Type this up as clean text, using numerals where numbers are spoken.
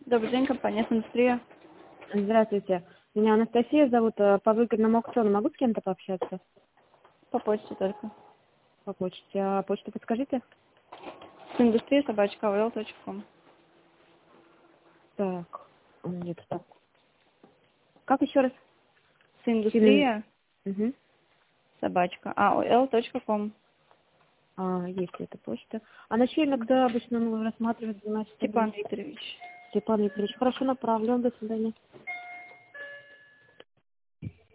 Добрый день, компания «Индустрия». Здравствуйте. Меня Анастасия зовут. По выгодному аукциону могу с кем-то пообщаться? По почте только. По почте. А почту подскажите? Индустрия@aol.com. Так, нет, так. Как еще раз? Угу. Индустрия@aol.com. Есть эта почта. А начальник, когда обычно рассматривает 12 Степан Викторович. Степан Викторович. Хорошо, направлю. До свидания.